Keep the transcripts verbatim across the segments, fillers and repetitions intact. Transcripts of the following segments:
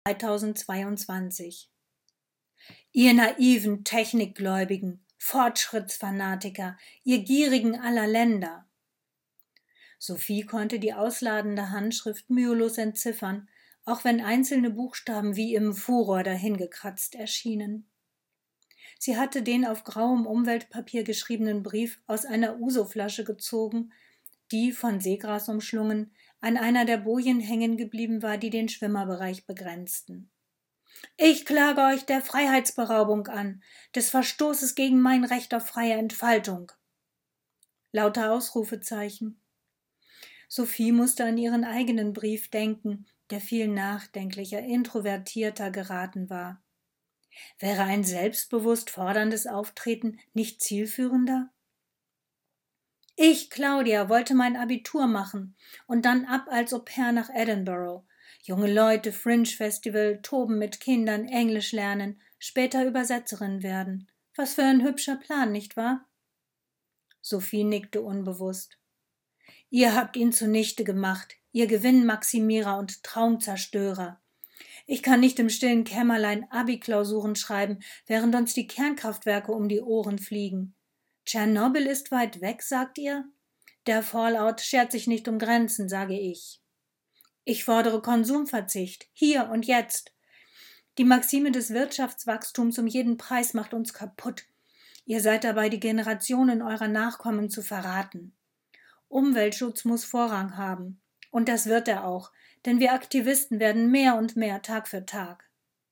zweitausendzweiundzwanzig. Ihr naiven Technikgläubigen, Fortschrittsfanatiker, ihr Gierigen aller Länder. Sophie konnte die ausladende Handschrift mühelos entziffern, auch wenn einzelne Buchstaben wie im Furor dahingekratzt erschienen. Sie hatte den auf grauem Umweltpapier geschriebenen Brief aus einer Uso-Flasche gezogen, die, von Seegras umschlungen, an einer der Bojen hängen geblieben war, die den Schwimmerbereich begrenzten. »Ich klage euch der Freiheitsberaubung an, des Verstoßes gegen mein Recht auf freie Entfaltung.« Lauter Ausrufezeichen. Sophie musste an ihren eigenen Brief denken, der viel nachdenklicher, introvertierter geraten war. Wäre ein selbstbewusst forderndes Auftreten nicht zielführender? Ich, Claudia, wollte mein Abitur machen und dann ab als Au-pair nach Edinburgh. Junge Leute, Fringe-Festival, toben mit Kindern, Englisch lernen, später Übersetzerin werden. Was für ein hübscher Plan, nicht wahr? Sophie nickte unbewusst. Ihr habt ihn zunichte gemacht, ihr Gewinnmaximierer und Traumzerstörer. Ich kann nicht im stillen Kämmerlein Abi-Klausuren schreiben, während uns die Kernkraftwerke um die Ohren fliegen. Tschernobyl ist weit weg, sagt ihr? Der Fallout schert sich nicht um Grenzen, sage ich. Ich fordere Konsumverzicht, hier und jetzt. Die Maxime des Wirtschaftswachstums um jeden Preis macht uns kaputt. Ihr seid dabei, die Generationen eurer Nachkommen zu verraten. Umweltschutz muss Vorrang haben. Und das wird er auch, denn wir Aktivisten werden mehr und mehr Tag für Tag.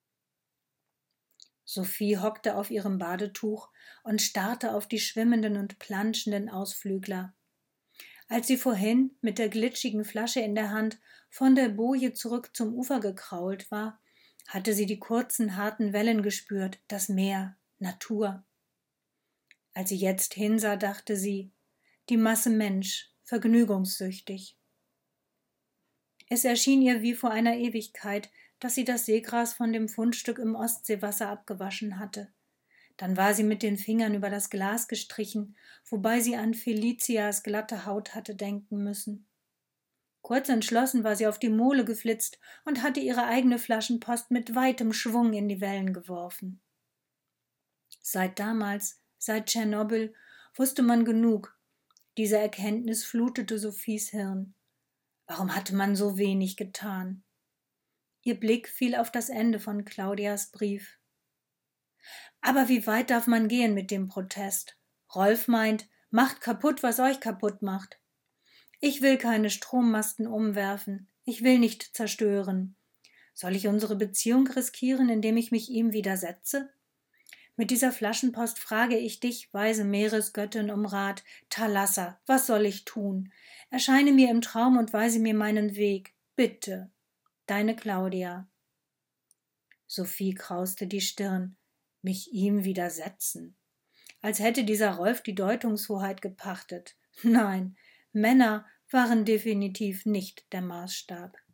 Sophie hockte auf ihrem Badetuch und starrte auf die schwimmenden und planschenden Ausflügler. Als sie vorhin mit der glitschigen Flasche in der Hand von der Boje zurück zum Ufer gekrault war, hatte sie die kurzen, harten Wellen gespürt, das Meer, Natur. Als sie jetzt hinsah, dachte sie, die Masse Mensch, vergnügungssüchtig. Es erschien ihr wie vor einer Ewigkeit, dass sie das Seegras von dem Fundstück im Ostseewasser abgewaschen hatte. Dann war sie mit den Fingern über das Glas gestrichen, wobei sie an Felicias glatte Haut hatte denken müssen. Kurz entschlossen war sie auf die Mole geflitzt und hatte ihre eigene Flaschenpost mit weitem Schwung in die Wellen geworfen. Seit damals, seit Tschernobyl, wusste man genug. Diese Erkenntnis flutete Sophies Hirn. Warum hatte man so wenig getan? Ihr Blick fiel auf das Ende von Claudias Brief. Aber wie weit darf man gehen mit dem Protest? Rolf meint, macht kaputt, was euch kaputt macht. Ich will keine Strommasten umwerfen. Ich will nicht zerstören. Soll ich unsere Beziehung riskieren, indem ich mich ihm widersetze? Mit dieser Flaschenpost frage ich dich, weise Meeresgöttin, um Rat. Thalassa, was soll ich tun? Erscheine mir im Traum und weise mir meinen Weg. Bitte. Deine Claudia. Sophie krauste die Stirn. Mich ihm widersetzen. Als hätte dieser Rolf die Deutungshoheit gepachtet. Nein, Männer waren definitiv nicht der Maßstab.